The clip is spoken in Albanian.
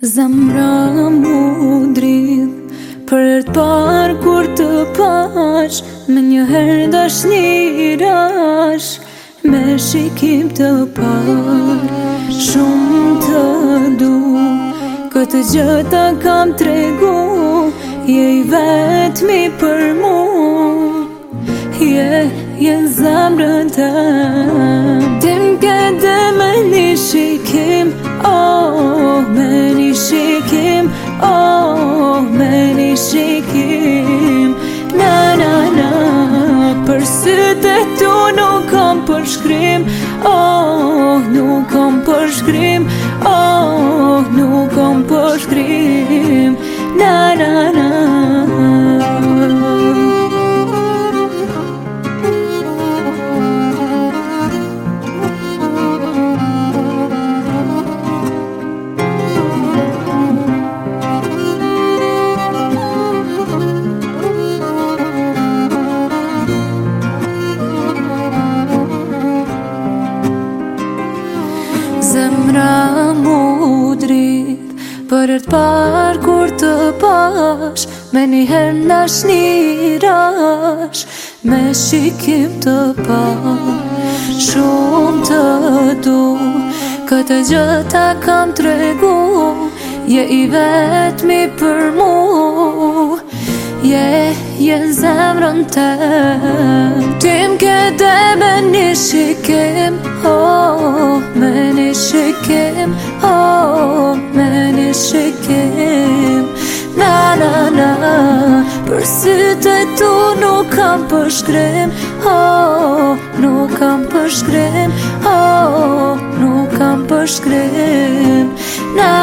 Zemra mu dridh për të parë kur të pash, me njëherë dashnirash, me shikim të parë. Shumë të du, këtë gjë ta kam tregu, je i vetmi për mu, je zemrën tëm. Tim këtë me një shikim, oh, me një shikim, oh, me një shikim. Na, na, na, për sytë e tu nuk kam përshkrim, oh, nuk kam përshkrim, oh, nuk kam përshkrim. Na, na, na. Zemra mu dridh për të parë kur të pash, me njëherë dashnirash, me shikim të parë. Shumë të du, këtë gjë ta kam tregu, je i vetmi për mu, je zemrën tëm. Tim këtë me një shikim, oh, me një shikim, oh, me një shikim. Na, na, na, për sytë e tu nuk kam përshkrim, oh, nuk kam përshkrim, oh, nuk kam përshkrim. Na,